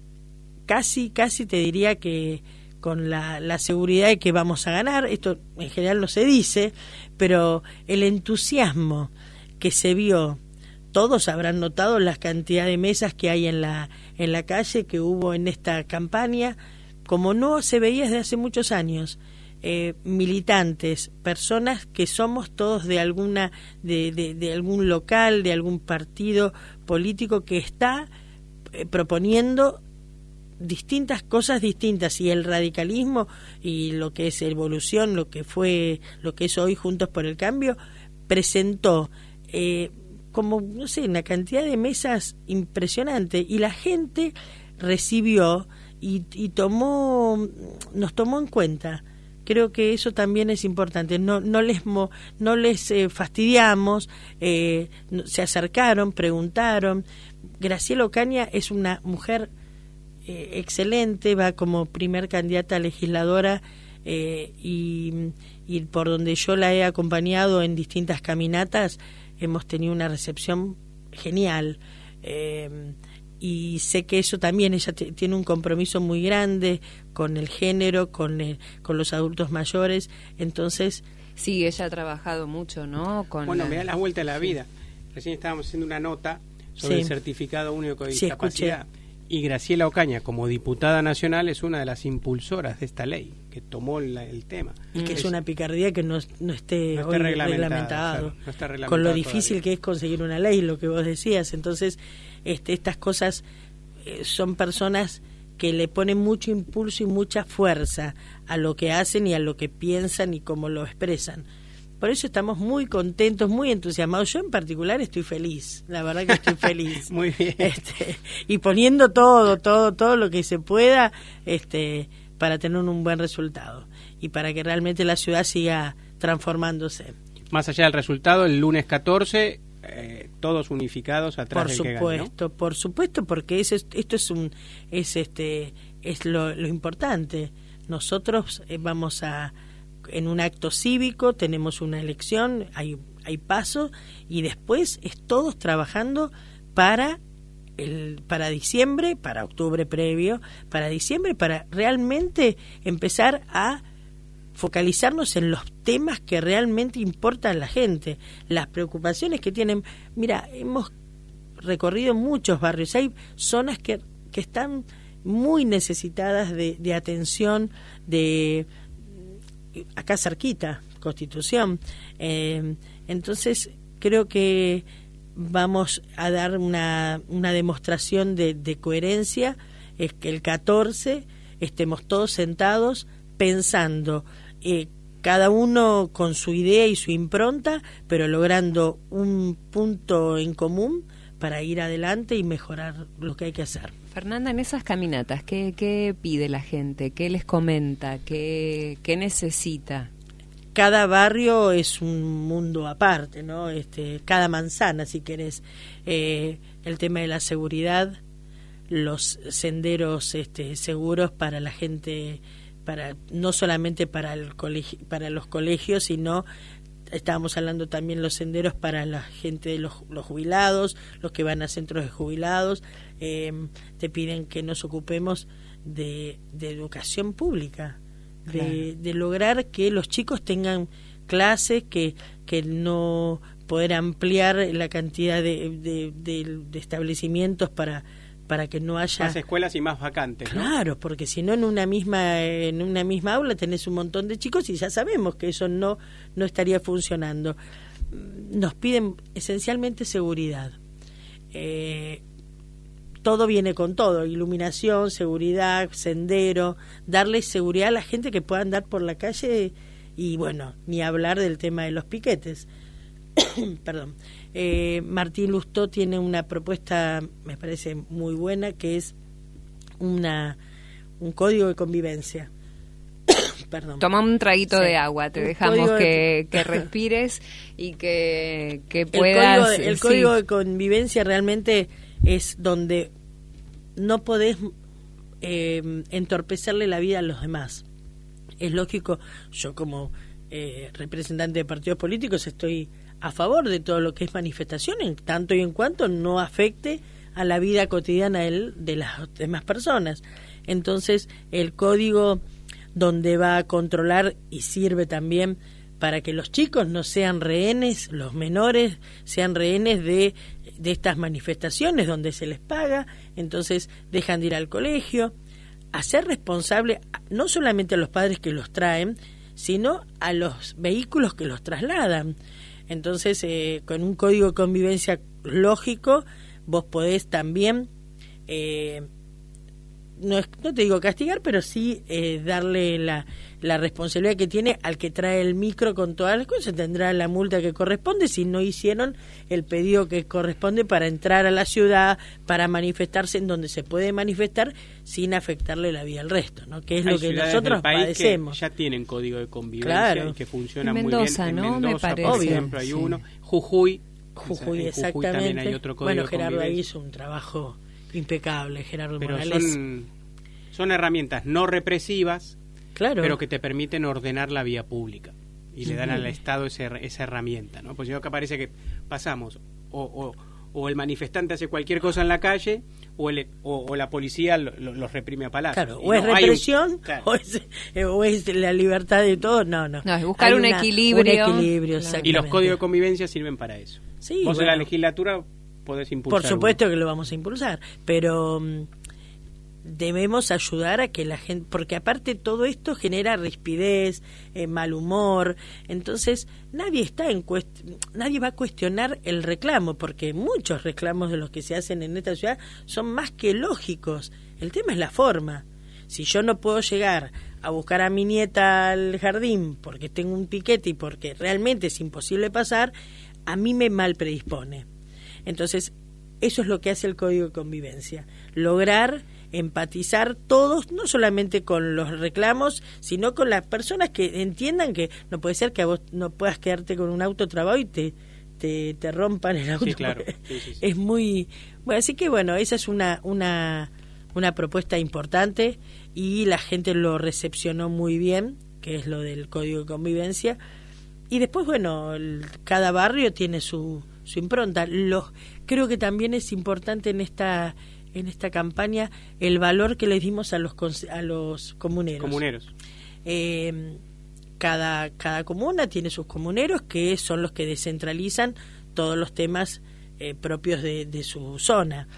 casi, casi te diría que con la, la seguridad de que vamos a ganar. Esto en general no se dice, pero el entusiasmo que se vio, todos habrán notado la cantidad de mesas que hay en la, en la calle, que hubo en esta campaña, como no se veía desde hace muchos años. Eh, militantes, personas que somos todos de alguna de, de, de algún local, de algún partido político que está eh, proponiendo distintas cosas distintas, y el radicalismo y lo que es Evolución, lo que fue, lo que es hoy Juntos por el Cambio, presentó eh, como, no sé, una cantidad de mesas impresionante, y la gente recibió y, y tomó, nos tomó en cuenta. Creo que eso también es importante. No, no les mo, no les eh, fastidiamos, eh, se acercaron, preguntaron. Graciela Ocaña es una mujer eh, excelente, va como primer candidata a legisladora, eh, y, y por donde yo la he acompañado en distintas caminatas, hemos tenido una recepción genial. Eh, y sé que eso también, ella t- tiene un compromiso muy grande con el género, con el, con los adultos mayores, entonces... Sí, ella ha trabajado mucho, ¿no? Con bueno, la... me da la vuelta a la vida. Recién estábamos haciendo una nota sobre sí. el certificado único de sí, discapacidad. Escuché. Y Graciela Ocaña, como diputada nacional, es una de las impulsoras de esta ley, que tomó la, el tema. Y que es, es una picardía que no, no esté no hoy está reglamentado, reglamentado, claro, no está reglamentado con lo difícil todavía. que es conseguir una ley, lo que vos decías. Entonces, este, estas cosas eh, son personas que le ponen mucho impulso y mucha fuerza a lo que hacen y a lo que piensan y cómo lo expresan. Por eso estamos muy contentos, muy entusiasmados. Yo en particular estoy feliz, la verdad que estoy feliz. Muy bien. Este, y poniendo todo, todo, todo lo que se pueda este, para tener un buen resultado y para que realmente la ciudad siga transformándose. Más allá del resultado, el lunes catorce, eh, todos unificados atrás Por del que supuesto, gane, ¿no? por supuesto, porque es, esto es un, es este, es lo, lo importante. Nosotros eh, vamos a en un acto cívico, tenemos una elección, hay, hay paso, y después es todos trabajando para el, para diciembre, para octubre previo, para diciembre, para realmente empezar a focalizarnos en los temas que realmente importan a la gente, las preocupaciones que tienen. Mira, hemos recorrido muchos barrios, hay zonas que, que están muy necesitadas de, de atención, de acá cerquita, Constitución. Eh, entonces, creo que vamos a dar una, una demostración de, de coherencia, es que el catorce estemos todos sentados pensando, eh, cada uno con su idea y su impronta, pero logrando un punto en común para ir adelante y mejorar lo que hay que hacer. Fernanda, en esas caminatas, ¿qué, qué pide la gente? ¿Qué les comenta? ¿Qué, qué necesita? Cada barrio es un mundo aparte, ¿no? Este, cada manzana, si querés. Eh, el tema de la seguridad, los senderos este, seguros para la gente, para no solamente para el colegio, para los colegios, sino estábamos hablando también los senderos para la gente de los, los jubilados, los que van a centros de jubilados. Eh, te piden que nos ocupemos de, de educación pública, de, claro. de lograr que los chicos tengan clases, que, que no poder ampliar la cantidad de, de, de, de establecimientos para para que no haya más escuelas y más vacantes, ¿no? Claro, porque si no en una misma en una misma aula tenés un montón de chicos y ya sabemos que eso no no estaría funcionando. Nos piden esencialmente seguridad. Eh, todo viene con todo, iluminación, seguridad, sendero, darle seguridad a la gente que pueda andar por la calle y bueno, ni hablar del tema de los piquetes. Perdón. Eh, Martín Lustó tiene una propuesta, me parece muy buena, que es una un código de convivencia. Perdón. Toma un traguito Sí. de agua, te Un dejamos código de- que, que respires y que, que El puedas... código, de, el sí. código de convivencia realmente es donde no podés eh, entorpecerle la vida a los demás. Es lógico, yo como eh, representante de partidos políticos estoy a favor de todo lo que es manifestación, en tanto y en cuanto no afecte a la vida cotidiana de, de las demás personas. Entonces, el código donde va a controlar y sirve también para que los chicos no sean rehenes, los menores sean rehenes de, de estas manifestaciones donde se les paga, entonces dejan de ir al colegio, hacer responsable no solamente a los padres que los traen, sino a los vehículos que los trasladan. Entonces, eh, con un código de convivencia lógico, vos podés también, eh, no, es- no te digo castigar, pero sí eh, darle la, la responsabilidad que tiene al que trae el micro con todas las cosas, tendrá la multa que corresponde si no hicieron el pedido que corresponde para entrar a la ciudad, para manifestarse en donde se puede manifestar sin afectarle la vida al resto, ¿no? Que es Hay lo que ciudades nosotros del país padecemos. que ya tienen código de convivencia Claro. y que funciona En muy Mendoza, bien. En ¿no? Me Mendoza, parece. por Obvio, ejemplo, hay sí. uno. Jujuy. Jujuy, en exactamente. también hay otro código bueno, de Gerardo ahí convivencia. hizo un trabajo impecable, Gerardo Pero Morales. son, son herramientas no represivas, Claro. pero que te permiten ordenar la vía pública. Y le dan Ujú. al Estado ese, esa herramienta, ¿no? Pues si no, que parece que pasamos o, o, o el manifestante hace cualquier cosa en la calle o, el, o, o la policía lo- lo- los reprime a palazos. Claro, Y o es no, hay un- represión claro. o, es, eh, o es la libertad de todos. No, no. No, es buscar Hay un una- equilibrio. Un equilibrio, Claro. exactamente. Y los códigos de convivencia sirven para eso. Sí, Vos en bueno. la legislatura podés impulsar Por supuesto que lo vamos a impulsar, pero mm, debemos ayudar a que la gente, porque aparte todo esto genera rispidez, eh, mal humor, entonces nadie está en cuest- nadie va a cuestionar el reclamo, porque muchos reclamos de los que se hacen en esta ciudad son más que lógicos. El tema es la forma. Si yo no puedo llegar a buscar a mi nieta al jardín porque tengo un piquete y porque realmente es imposible pasar, a mí me mal predispone. Entonces, eso es lo que hace el Código de Convivencia, lograr empatizar todos, no solamente con los reclamos, sino con las personas que entiendan que no puede ser que a vos no puedas quedarte con un auto trabado y te, te, te rompan el auto. Sí, claro. Sí, sí, sí. Es muy... Bueno, así que bueno, esa es una, una, una propuesta importante y la gente lo recepcionó muy bien, que es lo del Código de Convivencia. Y después, bueno, el- cada barrio tiene su, su impronta. Los, creo que también es importante en esta en esta campaña el valor que le dimos a los conse- a los comuneros. Comuneros. Eh, cada cada comuna tiene sus comuneros que son los que descentralizan todos los temas eh, propios de, de su zona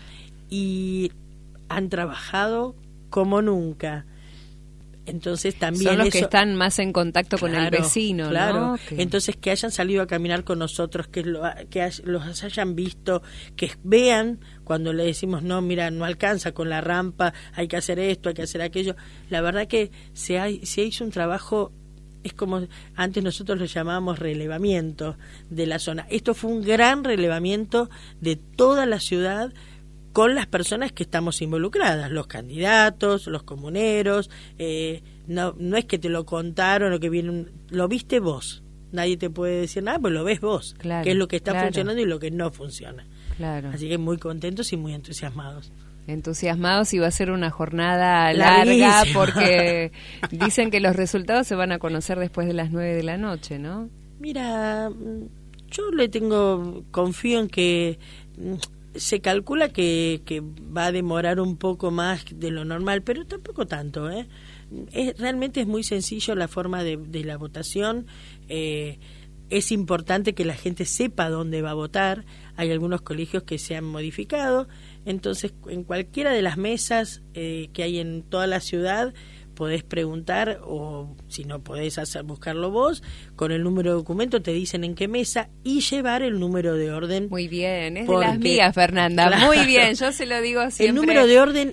y han trabajado como nunca. Entonces también Son los eso, que están más en contacto con el Claro, vecino, claro. ¿no? Que- Entonces que hayan salido a caminar con nosotros, que, lo, que hay- los hayan visto, que vean cuando le decimos no, mira, no alcanza con la rampa, hay que hacer esto, hay que hacer aquello. La verdad que se, hay, se hizo un trabajo, es como antes nosotros lo llamábamos relevamiento de la zona. Esto fue un gran relevamiento de toda la ciudad con las personas que estamos involucradas, los candidatos, los comuneros, eh, no, no es que te lo contaron o que viene un- lo viste vos, nadie te puede decir nada, pues lo ves vos, Claro, qué es lo que está claro. funcionando y lo que no funciona. Claro. Así que muy contentos y muy entusiasmados. Entusiasmados y va a ser una jornada larga Larguísima. porque dicen que los resultados se van a conocer después de las nueve de la noche, ¿no? Mira, mm, yo le tengo, confío en que mm, se calcula que, que va a demorar un poco más de lo normal, pero tampoco tanto, ¿eh? Es, realmente es muy sencillo la forma de, de la votación. Eh, es importante que la gente sepa dónde va a votar. Hay algunos colegios que se han modificado, entonces en cualquiera de las mesas eh, que hay en toda la ciudad podés preguntar, o si no podés hacer, buscarlo vos, con el número de documento te dicen en qué mesa y llevar el número de orden. Muy bien, es de Porque- las mías, Fernanda. Claro. Muy bien, yo se lo digo siempre. El número de orden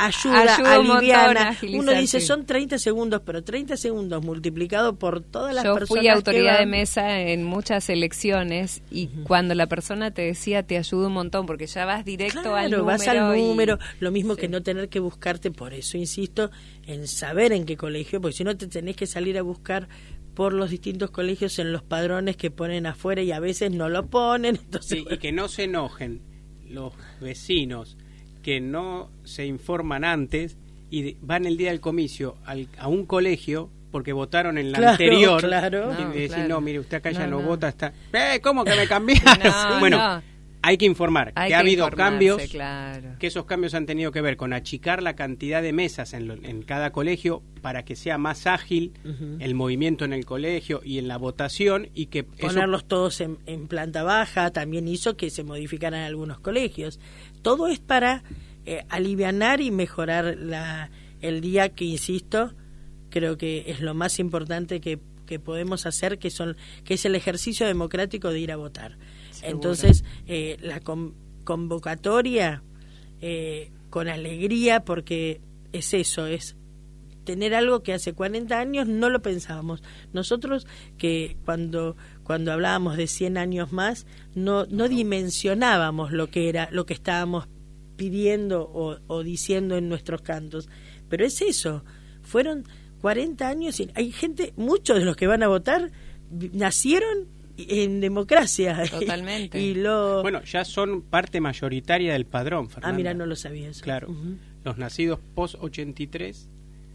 ayuda, ayuda un montón a aliviana. agilizar, Uno dice, sí. son treinta segundos, pero treinta segundos multiplicado por todas las Yo personas fui autoridad que de van. mesa en muchas elecciones y uh-huh. cuando la persona te decía te ayuda un montón porque ya vas directo claro, al número. vas al número, y... lo mismo sí. que no tener que buscarte, por eso insisto en saber en qué colegio, porque si no te tenés que salir a buscar por los distintos colegios en los padrones que ponen afuera y a veces no lo ponen. Entonces, sí, y que no se enojen los vecinos que no se informan antes y de, van el día del comicio al, a un colegio porque votaron en la claro, anterior claro. y No, decir, claro. no, mire, usted acá no, ya no, no vota, está... ¡Eh, cómo que me cambiaron! No, bueno, no. hay que informar Hay que ha que habido informarse, cambios, claro. que esos cambios han tenido que ver con achicar la cantidad de mesas en, lo, en cada colegio para que sea más ágil uh-huh. el movimiento en el colegio y en la votación y que ponerlos eso... todos en, en planta baja también hizo que se modificaran algunos colegios. Todo es para eh, alivianar y mejorar la, el día que, insisto, creo que es lo más importante que, que podemos hacer, que son que es el ejercicio democrático de ir a votar. Seguro. Entonces, eh, la con, convocatoria eh, con alegría, porque es eso, es tener algo que hace cuarenta años no lo pensábamos. Nosotros que cuando cuando hablábamos de cien años más, no no dimensionábamos lo que era, lo que estábamos pidiendo o, o diciendo en nuestros cantos. Pero es eso, fueron cuarenta años y hay gente, muchos de los que van a votar nacieron en democracia. Totalmente. Y lo... Bueno, ya son parte mayoritaria del padrón, Fernanda. Ah, mira, no lo sabía eso. Claro, uh-huh. Los nacidos post ochenta y tres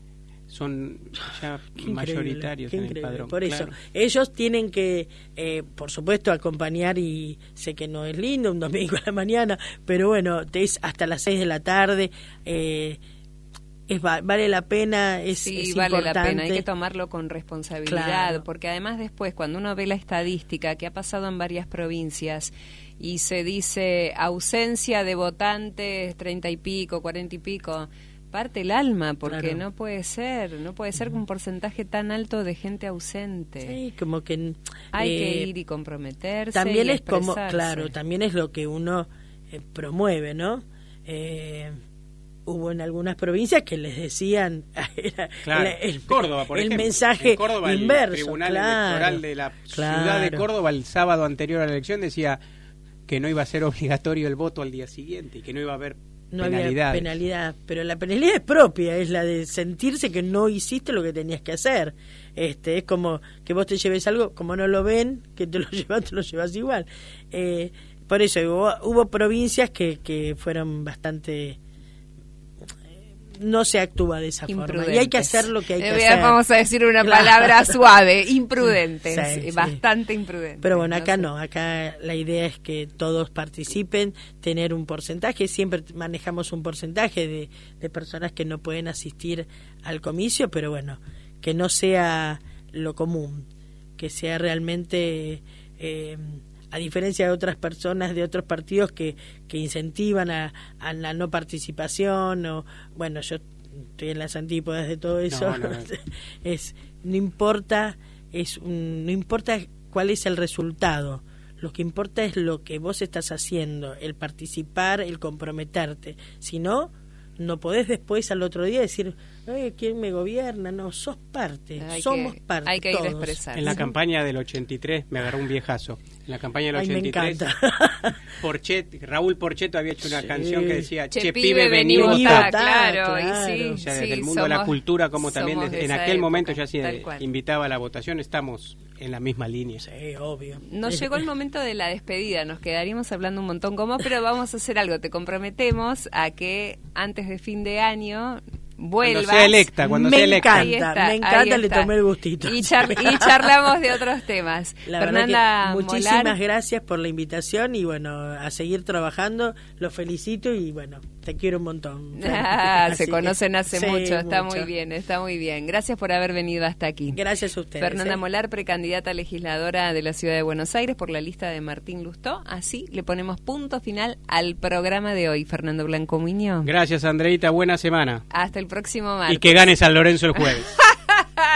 son ya qué mayoritarios en el padrón. Por eso, claro. Ellos tienen que, eh, por supuesto, acompañar, y sé que no es lindo un domingo a la mañana, pero bueno, te es hasta las seis de la tarde, eh, es vale la pena, es, sí, es vale importante. la pena, hay que tomarlo con responsabilidad, claro. Porque además después, cuando uno ve la estadística que ha pasado en varias provincias y se dice ausencia de votantes treinta y pico, cuarenta y pico, parte el alma, porque claro. no puede ser, no puede ser un porcentaje tan alto de gente ausente. Sí, como que hay eh, que ir y comprometerse. También y es como, expresarse. claro, también es lo que uno eh, promueve, ¿no? Eh, hubo en algunas provincias que les decían era, claro. era el, Córdoba, por el ejemplo. mensaje en Córdoba, inverso. El Tribunal claro, Electoral de la claro. ciudad de Córdoba el sábado anterior a la elección decía que no iba a ser obligatorio el voto al día siguiente y que no iba a haber no penalidades. había penalidad, pero la penalidad es propia, es la de sentirse que no hiciste lo que tenías que hacer. Este, es como que vos te lleves algo, como no lo ven, que te lo llevas, te lo llevas igual. Eh, por eso hubo, hubo provincias que, que fueron bastante... no se actúa de esa forma y hay que hacer lo que hay que eh, hacer. Vamos a decir una claro. palabra suave, imprudentes, sí, sí. bastante imprudentes. Pero bueno, acá no, no, acá la idea es que todos participen, tener un porcentaje, siempre manejamos un porcentaje de, de personas que no pueden asistir al comicio, pero bueno, que no sea lo común, que sea realmente... Eh, a diferencia de otras personas de otros partidos que, que incentivan a, a la no participación, o bueno, yo estoy en las antípodas de todo eso. No, no, no. es no importa es un, no importa cuál es el resultado, lo que importa es lo que vos estás haciendo, el participar, el comprometerte. Si no, no podés después al otro día decir, eh, ¿quién me gobierna? No, sos parte, hay somos que, parte. Hay que todos. ir a expresar. En la campaña del ochenta y tres me agarró un viejazo. En la campaña del Ay, ochenta y tres, me encanta. Porchet, Raúl Porcheto había hecho una sí. canción que decía, che, che pibe, vení vení votá. votá, claro, claro. y sí, O sea, sí, desde el mundo somos, de la cultura, como también desde, en aquel época, momento ya se invitaba a la votación, estamos en la misma línea. Sí, obvio. Nos llegó el momento de la despedida, nos quedaríamos hablando un montón como, pero vamos a hacer algo, te comprometemos a que antes de fin de año vuelvas. Cuando sea electa, cuando me sea electa. encanta, Está, me encanta, le está. tomé el gustito. Y, char y charlamos de otros temas. La Fernanda verdad que muchísimas Molar, gracias por la invitación y bueno, a seguir trabajando, los felicito y bueno, te quiero un montón. Ah, Así se que, conocen hace sí, mucho, está mucho. muy bien, está muy bien. Gracias por haber venido hasta aquí. Gracias a ustedes. Fernanda ¿eh? Molar, precandidata legisladora de la Ciudad de Buenos Aires por la lista de Martín Lustó. Así le ponemos punto final al programa de hoy. Fernando Blanco Muñoz. Gracias, Andreita, buena semana. Hasta el próximo martes. Y que gane San Lorenzo el jueves.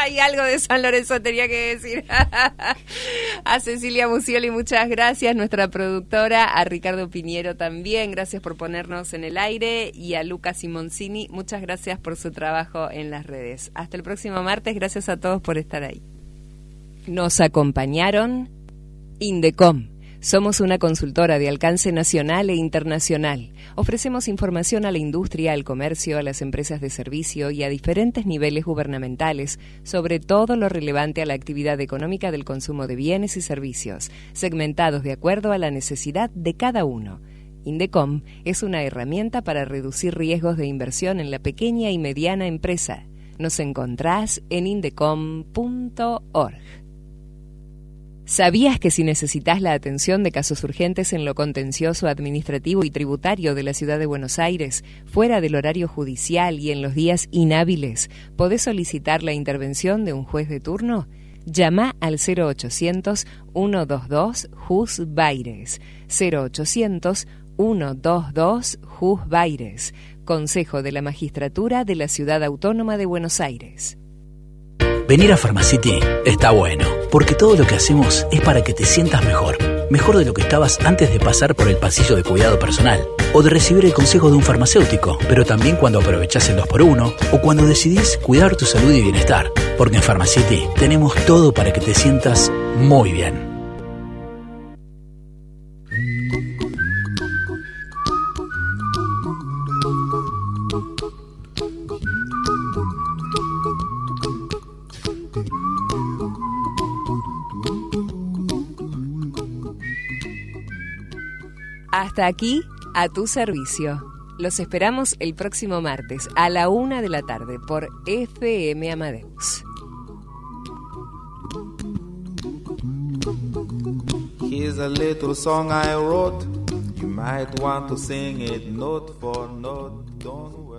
Y algo de San Lorenzo tenía que decir. A Cecilia Musioli, muchas gracias, nuestra productora. A Ricardo Piñero también, gracias por ponernos en el aire. Y a Lucas Simoncini, muchas gracias por su trabajo en las redes. Hasta el próximo martes, gracias a todos por estar ahí. Nos acompañaron Indecom. Somos una consultora de alcance nacional e internacional. Ofrecemos información a la industria, al comercio, a las empresas de servicio y a diferentes niveles gubernamentales sobre todo lo relevante a la actividad económica del consumo de bienes y servicios, segmentados de acuerdo a la necesidad de cada uno. Indecom es una herramienta para reducir riesgos de inversión en la pequeña y mediana empresa. Nos encontrás en indecom punto org. ¿Sabías que si necesitas la atención de casos urgentes en lo contencioso, administrativo y tributario de la Ciudad de Buenos Aires, fuera del horario judicial y en los días inhábiles, podés solicitar la intervención de un juez de turno? Llama al cero ochocientos, ciento veintidós, Jus Baires. cero ochocientos, ciento veintidós, Jus Baires. Consejo de la Magistratura de la Ciudad Autónoma de Buenos Aires. Venir a Pharmacity está bueno, porque todo lo que hacemos es para que te sientas mejor. Mejor de lo que estabas antes de pasar por el pasillo de cuidado personal o de recibir el consejo de un farmacéutico, pero también cuando aprovechás el dos por uno o cuando decidís cuidar tu salud y bienestar. Porque en Pharmacity tenemos todo para que te sientas muy bien. Hasta aquí, a tu servicio. Los esperamos el próximo martes a la una de la tarde por F M Amadeus. Here's a little song I wrote. You might want to sing it note for note. Don't worry.